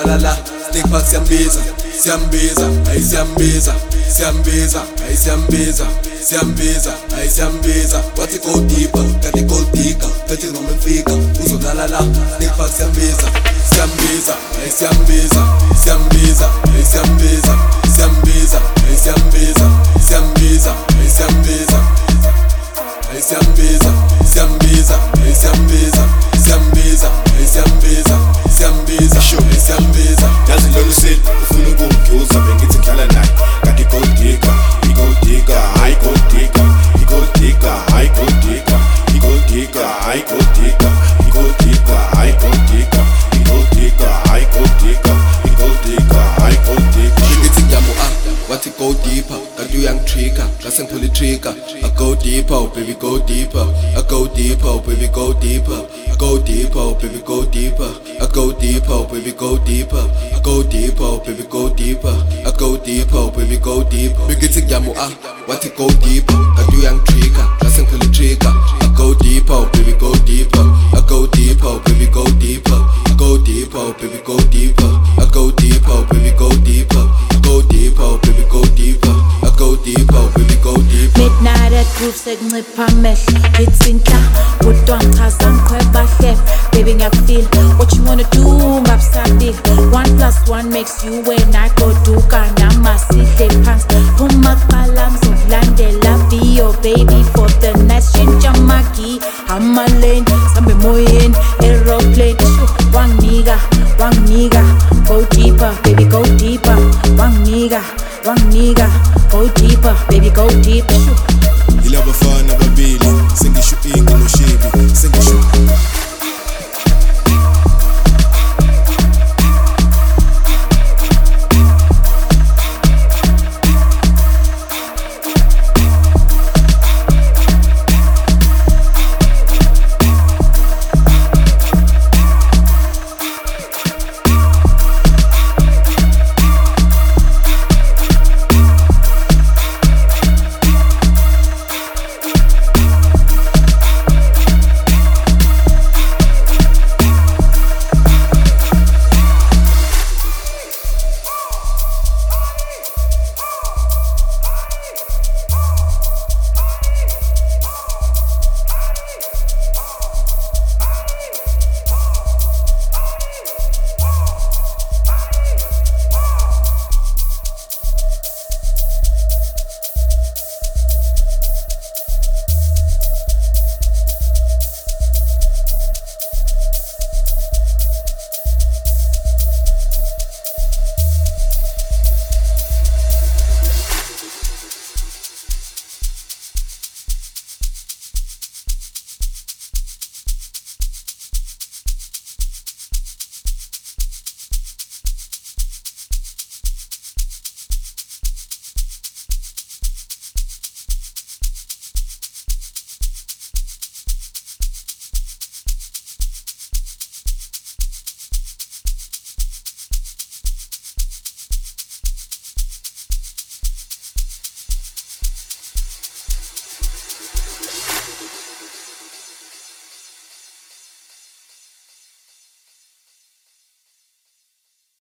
uzolala la Snake Park siyambiza, siyambiza, ayi siyambiza, siyambiza, ayi siyambiza, siyambiza, ayi siyambiza. Wathi go deeper, kanti gold digger, kanti noma mfika uzolala la Snake Park siyambiza, siyambiza, ayi siyambiza, siyambiza, ayi siyambiza, siyambiza, ayi siyambiza, siyambiza, ayi siyambiza, ayi siyambiza, siyambiza, ayi siyambiza, siyambiza, ayi siyambiza, siyambiza, ayi siyambiza. Yazi lolu seli ufuna ukungiuza bengithi ngidlala naye kanti gold digger, i-gold digger, hayi gold digger, i-gold digger, hayi gold digger, i-gold digger, hayi gold digger, i-gold digger, hayi gold digger, i-gold digger, hayi gold digger, i-gold digger, hayi gold digger. Bengithi ngiyamu-a wathi go deeper kanti uyangi-trigger ngase ngiphule i-trigger. I go deeper, oh baby go deeper, I go deeper, oh baby go deeper, I go deeper, oh baby go deeper, I go deeper, oh baby go deeper, I go deeper, oh baby go deeper, I go deeper, oh baby go deeper. Bengithi ngiyamu-a wathi go deeper kanti uyangi-trigger ngase ngiphule i-trigger. I go deeper, oh baby go deeper, I go deeper, oh baby go deeper, I go deeper, oh baby go deeper, I go deeper, oh baby go deeper, I go deeper, oh baby go deeper, I go deeper, oh baby go deeper. Midnight at groove sekuncipha amehlo ngitsinta kodwa ngichaza ngikhweba hle baby ngiyakufeel what you wanna do ngabusabili 1+1 makes you wena goduka namasihle phansi phuma kuqala ngizokulandela be your baby for the next shintsha magi amalane sambe emoyeni aeroplane wanginika go deeper baby go deeper wanginika go deeper baby go deeper